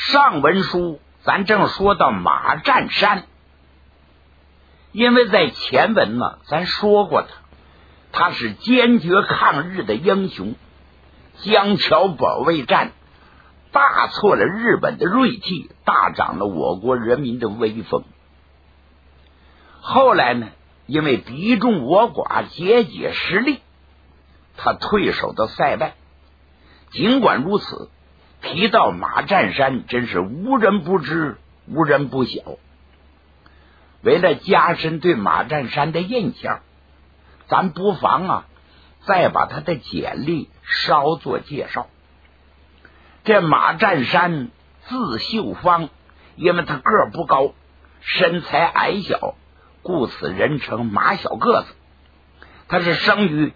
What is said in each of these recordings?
上文书咱正说到马占山，因为在前文呢咱说过他是坚决抗日的英雄，江桥保卫战大挫了日本的锐气，大涨了我国人民的威风。后来呢，因为敌众我寡，节节失利，他退守到塞外。尽管如此，提到马占山真是无人不知，无人不晓。为了加深对马占山的印象，咱不妨再把他的简历稍作介绍。这马占山字秀芳，因为他个儿不高，身材矮小，故此人称马小个子。他是生于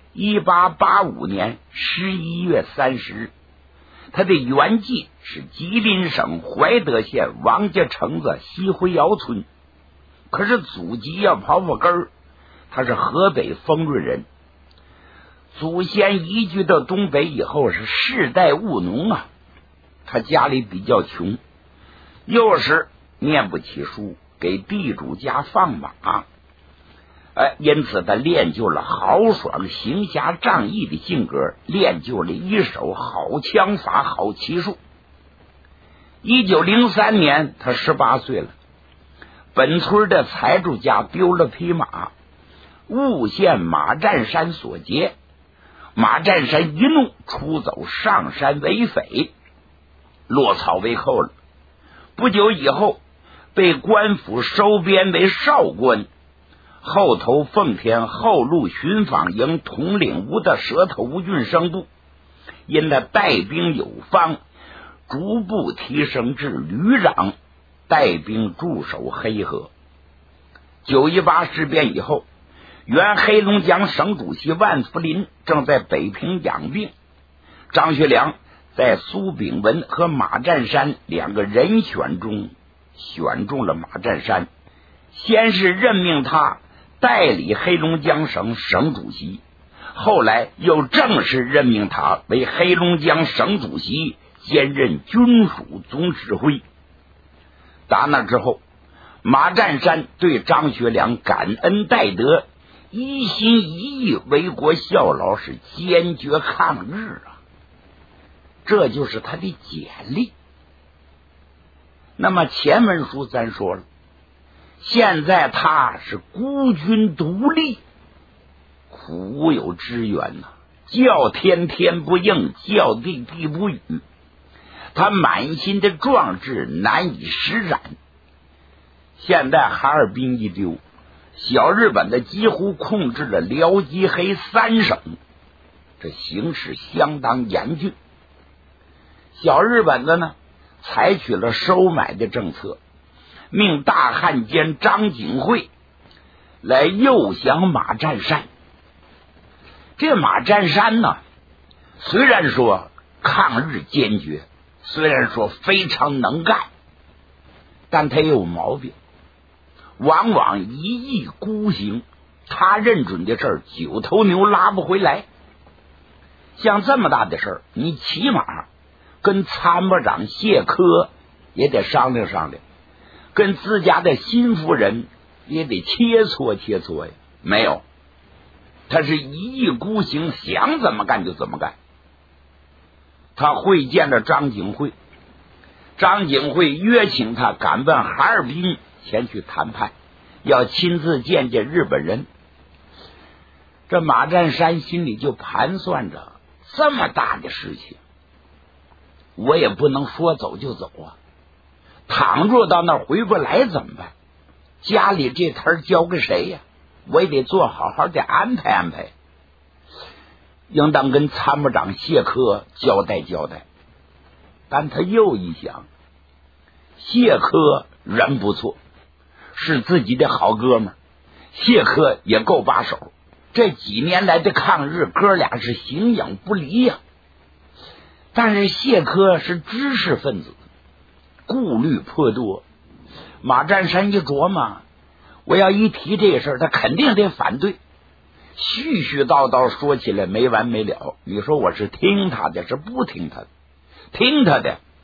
1885年11月30日，他的原籍是吉林省怀德县王家城子西回窑村，可是祖籍要刨刨根儿，他是河北丰润人。祖先移居到东北以后是世代务农他家里比较穷，幼时念不起书，给地主家放马，因此他练就了豪爽行侠仗义的性格，练就了一手好枪法好骑术。1903年他18岁了，本村的财主家丢了匹马，误陷马占山所劫，马占山一怒出走上山为匪，落草为寇了。不久以后被官府收编为少官，后投奉天后路巡访营统领吴的舌头吴郡生部，因他带兵有方，逐步提升至旅长，带兵驻守黑河。9·18事变以后，原黑龙江省主席万福林正在北平养病，张学良在苏炳文和马占山两个人选中选中了马占山，先是任命他代理黑龙江省省主席，后来又正式任命他为黑龙江省主席，兼任军属总指挥。打那之后，马占山对张学良感恩戴德，一心一意为国效劳，是坚决抗日这就是他的简历。那么前文书咱说了，现在他是孤军独立，苦有支援叫天天不应，叫地地不语，他满心的壮志难以施展。现在哈尔滨一丢，小日本的几乎控制了辽吉黑3省，这形势相当严峻。小日本的呢，采取了收买的政策，命大汉奸张景惠来诱降马占山。这马占山呢，虽然说抗日坚决，虽然说非常能干，但他有毛病，往往一意孤行，他认准的事儿9头牛拉不回来。像这么大的事儿，你起码跟参谋长谢科也得商量商量，跟自家的新夫人也得切磋切磋呀。没有，他是一意孤行，想怎么干就怎么干。他会见了张景惠，张景惠约请他赶奔哈尔滨前去谈判，要亲自见见日本人。这马占山心里就盘算着，这么大的事情我也不能说走就走倘若到那儿回不来怎么办？家里这摊交给谁呀？我也得做好好的安排安排，应当跟参谋长谢科交代交代。但他又一想，谢科人不错，是自己的好哥们，谢科也够把手，这几年来的抗日哥俩是形影不离但是谢科是知识分子，顾虑颇多。马占山一琢磨，我要一提这事儿，他肯定得反对，絮絮叨叨说起来没完没了。你说我是听他的，是不听他的？听他的，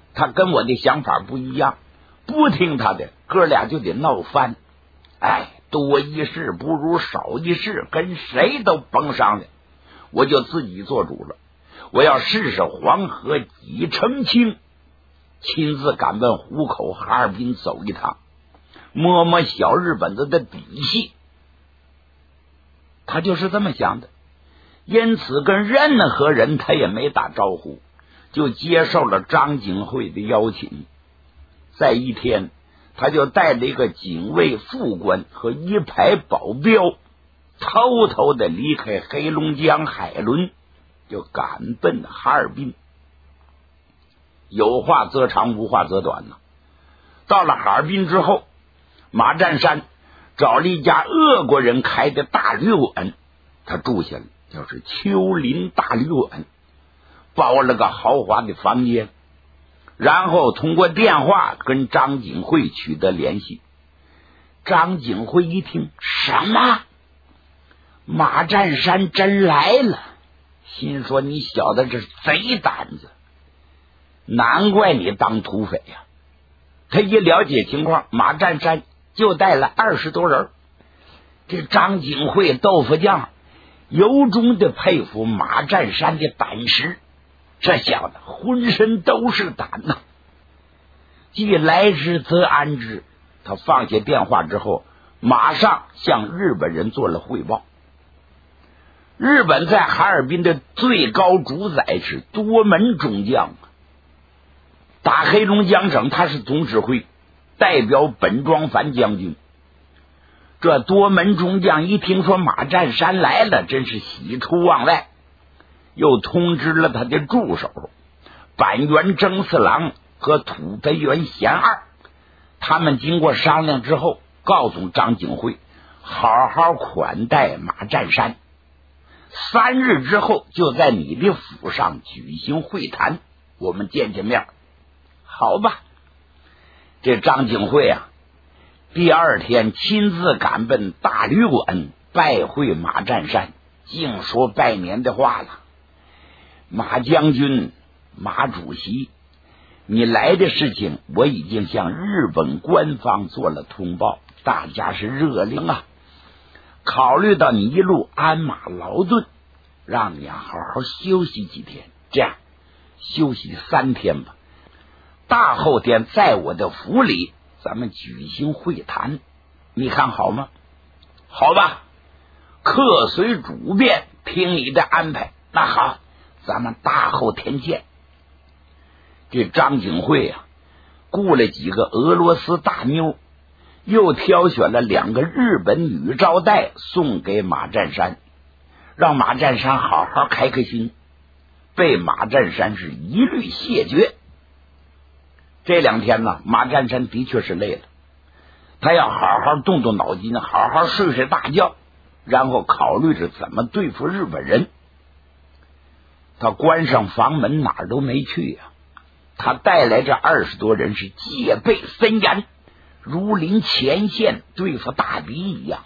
他跟我的想法不一样，不听他的，哥俩就得闹翻。多一事不如少一事，跟谁都甭商量。我就自己做主了，我要试试黄河几澄清，亲自赶奔湖口哈尔滨走一趟，摸摸小日本子的底细。他就是这么想的，因此跟任何人他也没打招呼，就接受了张景惠的邀请。在一天，他就带了一个警卫副官和一排保镖，偷偷的离开黑龙江海伦，就赶奔哈尔滨。有话则长，无话则短呢。到了哈尔滨之后，马占山找了一家俄国人开的大旅馆，他住下了，就是丘陵大旅馆，包了个豪华的房间，然后通过电话跟张景惠取得联系。张景惠一听，什么？马占山真来了，心说你小子这贼胆子，难怪你当土匪呀！他一了解情况，马占山就带了20多人。这张景惠豆腐匠由衷的佩服马占山的胆识，这小子浑身都是胆呐！既来之则安之。他放下电话之后，马上向日本人做了汇报。日本在哈尔滨的最高主宰是多门中将，打黑龙江省他是总指挥，代表本庄繁将军。这多门中将一听说马占山来了，真是喜出望外，又通知了他的助手板垣征四郎和土肥原贤二。他们经过商量之后，告诉张景惠好好款待马占山，3日之后就在你的府上举行会谈，我们见面。好吧。这张景惠啊，第二天亲自赶奔大旅馆拜会马占山，净说拜年的话了。马将军，马主席，你来的事情我已经向日本官方做了通报，大家是热令啊。考虑到你一路鞍马劳顿，让你好好休息几天，这样休息3天吧。大后天在我的府里咱们举行会谈，你看好吗？好吧，客随主便，听你的安排。那好，咱们大后天见。这张景惠啊，雇了几个俄罗斯大妞，又挑选了2个日本女招待送给马占山，让马占山好好开开心。被马占山是一律谢绝。这2天呢，马占山的确是累了，他要好好动动脑筋，好好睡睡大觉，然后考虑着怎么对付日本人。他关上房门，哪儿都没去啊。他带来这20多人是戒备森严，如临前线对付大敌一样。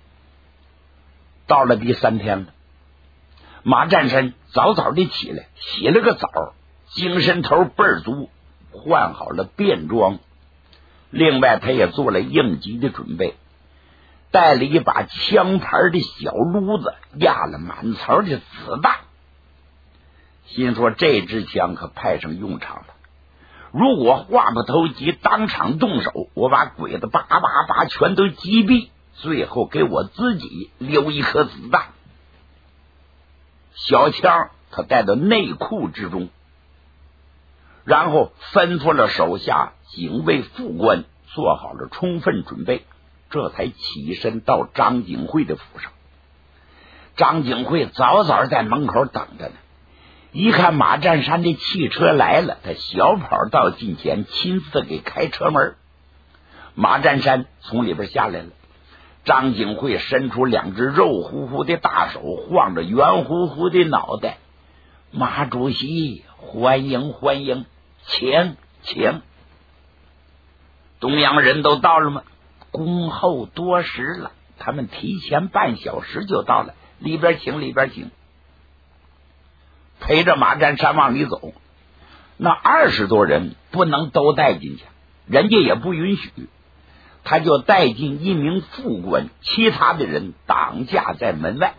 到了第3天了，马占山早早的起来，洗了个澡，精神头倍儿足，换好了便装。另外他也做了应急的准备，带了一把枪牌的小炉子，压了满槽的子弹。心说这支枪可派上用场了，如果话不投机当场动手，我把鬼子叭全都击毙，最后给我自己留一颗子弹。小枪他带到内裤之中，然后吩咐了手下警卫副官做好了充分准备，这才起身到张景惠的府上。张景惠早早在门口等着呢，一看马占山的汽车来了，他小跑到近前，亲自给开车门。马占山从里边下来了，张景惠伸出2只肉乎乎的大手，晃着圆乎乎的脑袋：“马主席，欢迎欢迎，请请。”东洋人都到了吗？恭候多时了，他们提前半小时就到了，里边请里边请。陪着马占山往里走， 那20多人不能都带进去，人家也不允许，他就带进1名副官，其他的人挡驾在门外。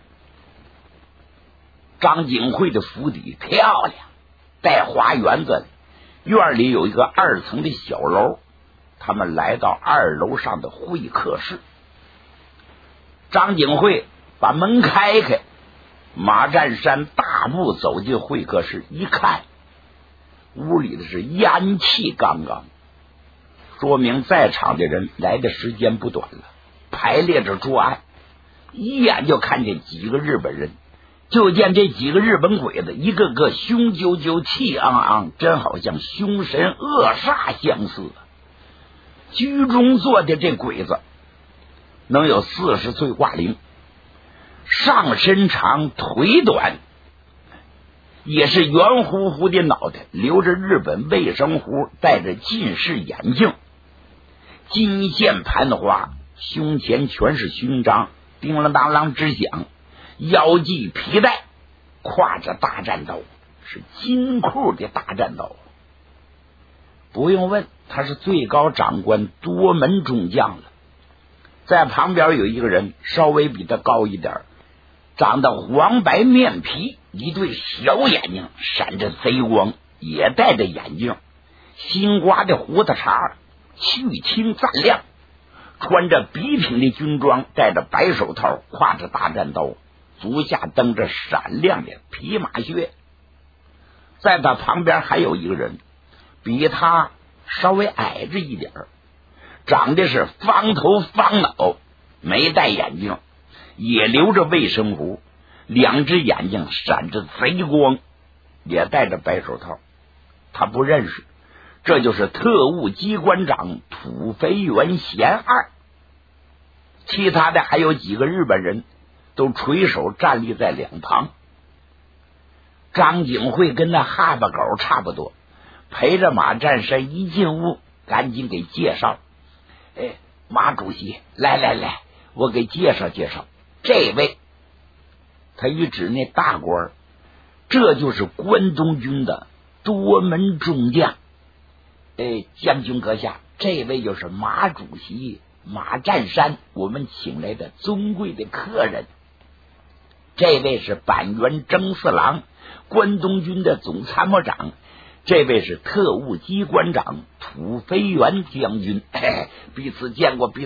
张景惠的府邸漂亮，带花园子，院里有一个2层的小楼。他们来到2楼上的会客室，张景惠把门开开，马占山大步走进会客室，一看屋里的是烟气杠杠，说明在场的人来的时间不短了，排列着桌案。一眼就看见几个日本人，就见这几个日本鬼子一个个凶赳赳气昂昂，真好像凶神恶煞相似。居中坐的这鬼子能有40岁挂龄，上身长腿短，也是圆乎乎的脑袋，留着日本卫生胡，戴着近视眼镜，金线盘花，胸前全是勋章，叮啷当啷直响，腰系皮带，挎着大战刀，是金库的大战刀。不用问，他是最高长官多门中将了。在旁边有一个人稍微比他高一点，长得黄白面皮，一对小眼睛闪着贼光，也戴着眼镜，新刮的胡子茬去青锃亮，穿着笔挺的军装，戴着白手套，挎着大战刀，足下蹬着闪亮的匹马靴。在他旁边还有一个人，比他稍微矮着一点，长得是方头方脑，没戴眼镜，也留着卫生胡，2只眼睛闪着贼光，也戴着白手套。他不认识，这就是特务机关长土肥原贤二。其他的还有几个日本人，都垂手站立在两旁。张景惠跟那哈巴狗差不多，陪着马占山一进屋，赶紧给介绍。马主席，来，我给介绍介绍，这位，他一指那大官，这就是关东军的多门中将。将军阁下，这位就是马主席马占山，我们请来的尊贵的客人。这位是板垣征四郎，关东军的总参谋长。这位是特务机关长土肥原将军。彼此见过。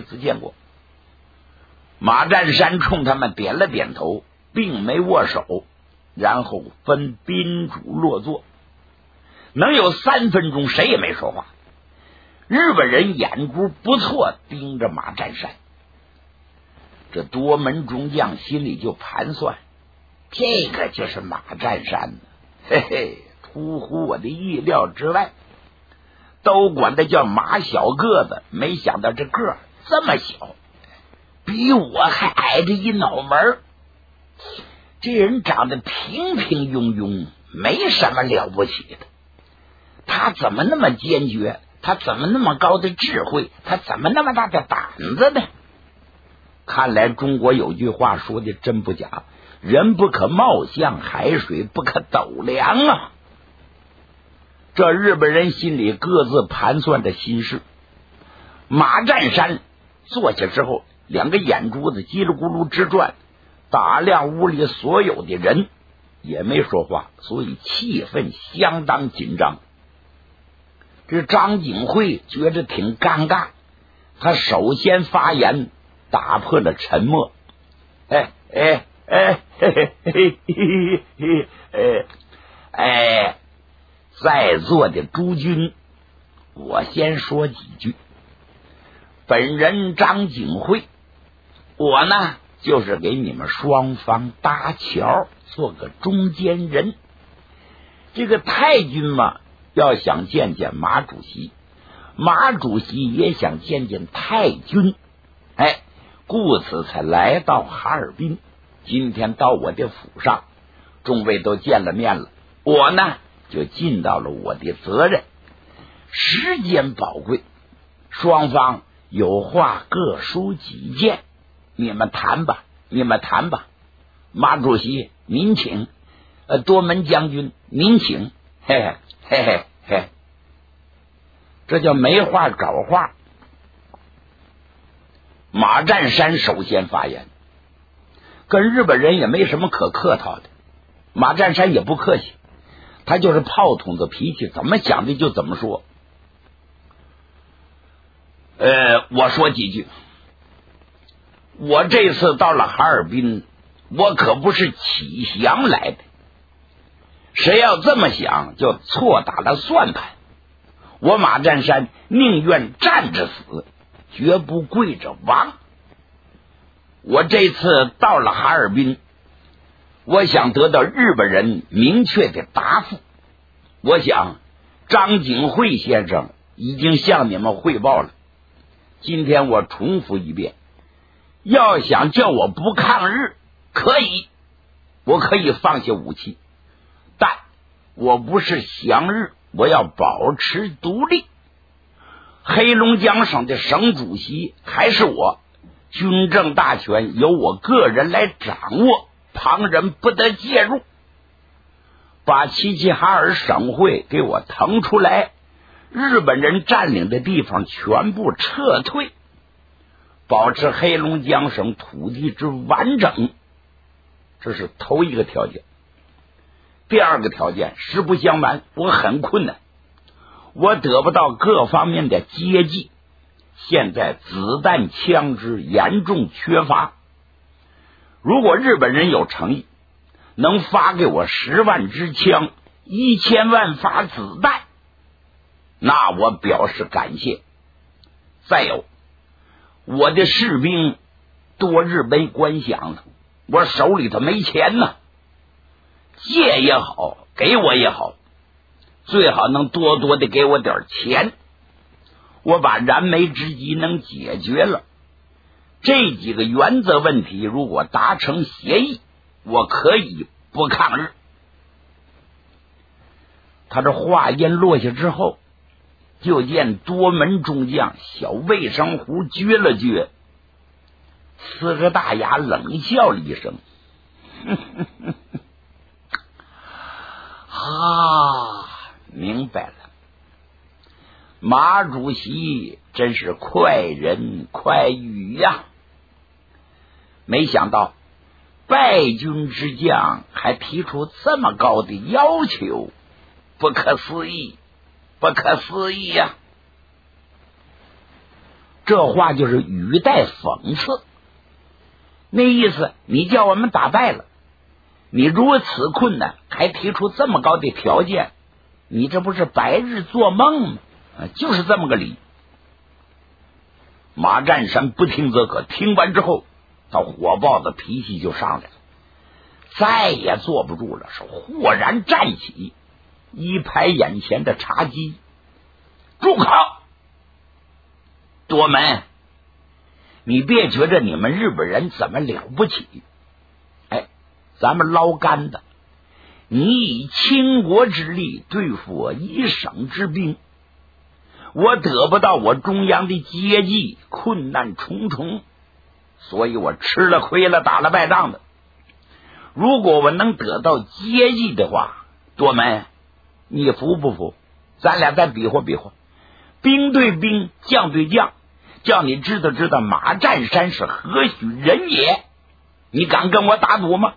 马占山冲他们点了点头，并没握手，然后分宾主落座。能有3分钟，谁也没说话。日本人眼珠不错，盯着马占山。这多门中将心里就盘算，这个就是马占山，出乎我的意料之外。都管他叫马小个子，没想到这个儿这么小，比我还矮着一脑门。这人长得平平庸庸，没什么了不起的。他怎么那么坚决？他怎么那么高的智慧？他怎么那么大的胆子呢？看来中国有句话说的真不假，人不可貌相，海水不可斗量啊。这日本人心里各自盘算着心事。马占山坐下之后，2个眼珠子叽里咕噜直转，打量屋里所有的人，也没说话，所以气氛相当紧张。这张景惠觉着挺尴尬，他首先发言，打破了沉默。在座的诸君，我先说几句。本人张景惠，我呢就是给你们双方搭桥，做个中间人。这个太君嘛，要想见见马主席，马主席也想见见太君，故此才来到哈尔滨。今天到我的府上，众位都见了面了，我呢就尽到了我的责任。时间宝贵，双方有话各抒己见，你们谈吧。马主席您请，多门将军您请。 嘿，这叫没话找话。马占山首先发言，跟日本人也没什么可客套的。马占山也不客气，他就是炮筒子脾气，怎么想的就怎么说。我说几句。我这次到了哈尔滨，我可不是起降来的。谁要这么想，就错打了算盘。我马占山宁愿站着死，绝不跪着亡。我这次到了哈尔滨，我想得到日本人明确的答复。我想张景惠先生已经向你们汇报了，今天我重复一遍，要想叫我不抗日，可以，我可以放下武器，但我不是降日，我要保持独立。黑龙江省的省主席还是我，军政大权由我个人来掌握，旁人不得介入。把齐齐哈尔省会给我腾出来，日本人占领的地方全部撤退，保持黑龙江省土地之完整，这是头一个条件。第二个条件，实不相瞒，我很困难，我得不到各方面的接济，现在子弹枪支严重缺乏。如果日本人有诚意，能发给我10万支枪，1000万发子弹，那我表示感谢。再有，我的士兵多日没官饷了，我手里头没钱呢，借也好，给我也好，最好能多多的给我点钱。我把燃眉之急能解决了，这几个原则问题如果达成协议，我可以不抗日。他这话音落下之后，就见多门中将小卫生壶撅了撅，呲着大牙冷笑了一声，明白了，马主席真是快人快语呀！没想到败军之将还提出这么高的要求，不可思议，不可思议呀！这话就是语带讽刺，那意思你叫我们打败了，你如此困难还提出这么高的条件，你这不是白日做梦吗？就是这么个理。马占山不听则可，听完之后他火爆的脾气就上来了，再也坐不住了，是豁然站起，一拍眼前的茶几，住口！多门，你别觉着你们日本人怎么了不起，咱们捞干的，你以倾国之力对付我一省之兵，我得不到我中央的接济，困难重重，所以我吃了亏了，打了败仗的。如果我能得到接济的话，多门，你服不服？咱俩再比划比划，兵对兵，将对将，叫你知道知道马占山是何许人也，你敢跟我打赌吗？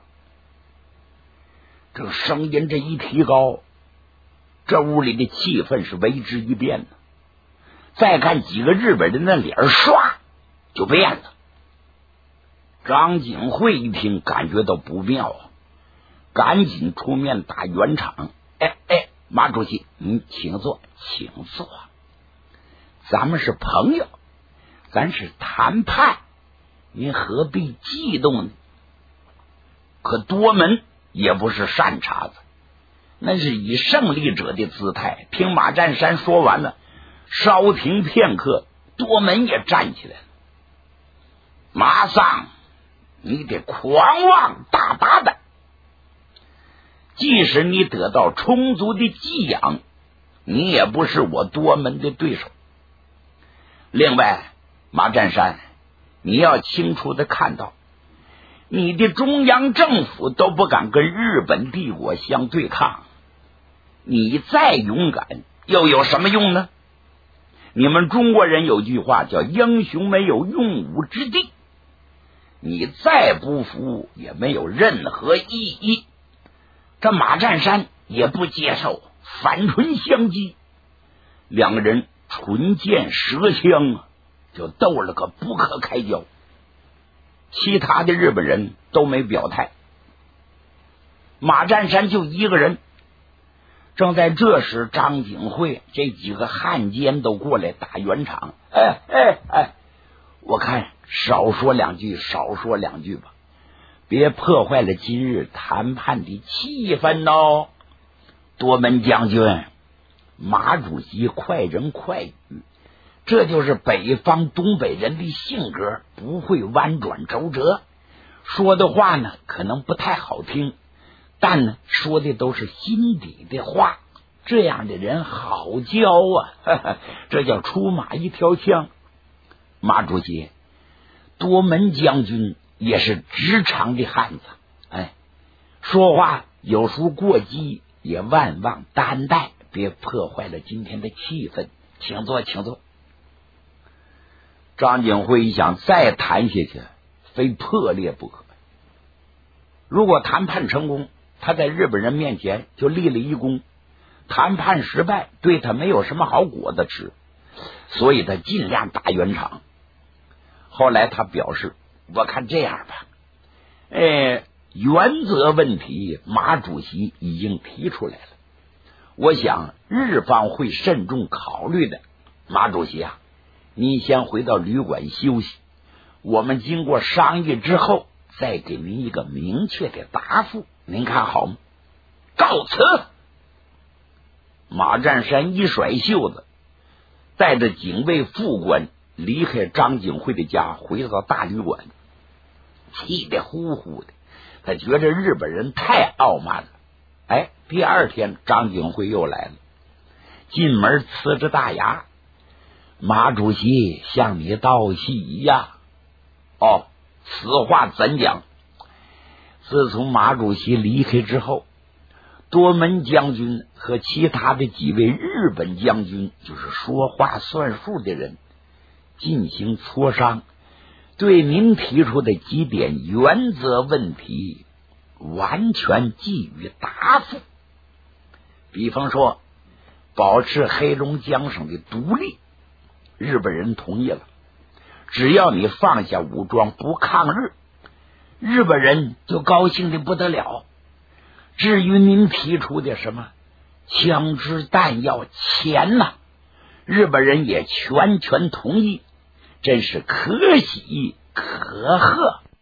这声音这一提高，这屋里的气氛是为之一变的。再看几个日本人的脸唰就变了。张景惠一听感觉到不妙啊，赶紧出面打圆场。马主席您请坐，请坐，咱们是朋友，咱是谈判，您何必激动呢？可多门也不是善茬子，那是以胜利者的姿态。听马占山说完了，稍停片刻，多门也站起来了。马上你得狂妄大大的，即使你得到充足的给养，你也不是我多门的对手。另外，马占山，你要清楚的看到，你的中央政府都不敢跟日本帝国相对抗，你再勇敢， 又有什么用呢？你们中国人有句话叫英雄没有用武之地，你再不服也没有任何意义。这马占山也不接受，反唇相讥，两个人唇剑舌枪啊，就斗了个不可开交。其他的日本人都没表态，马占山就一个人。正在这时，张景惠这几个汉奸都过来打圆场。我看少说两句吧，别破坏了今日谈判的气氛哦。多门将军，马主席快人快语，这就是北方东北人的性格，不会弯转周折，说的话呢可能不太好听，但呢说的都是心底的话，这样的人好交啊，这叫出马一条枪。马主席，多门将军也是直肠的汉子，说话有时过激，也万望担待，别破坏了今天的气氛。请坐，请坐。张景惠一想，再谈下去非破裂不可。如果谈判成功，他在日本人面前就立了一功；谈判失败，对他没有什么好果子吃，所以他尽量打圆场。后来他表示，我看这样吧，原则问题马主席已经提出来了，我想日方会慎重考虑的。马主席啊，您先回到旅馆休息，我们经过商议之后再给您一个明确的答复，您看好吗？告辞。马占山一甩袖子，带着警卫副官离开张景惠的家，回到大旅馆，气得呼呼的。他觉得日本人太傲慢了。第二天张景惠又来了，进门呲着大牙，马主席向你道喜呀。此话怎讲？自从马主席离开之后，多门将军和其他的几位日本将军，就是说话算数的人，进行磋商，对您提出的几点原则问题完全给予答复。比方说，保持黑龙江省的独立，日本人同意了，只要你放下武装不抗日，日本人就高兴的不得了。至于您提出的什么枪支弹药钱呢，日本人也全同意，真是可喜可贺。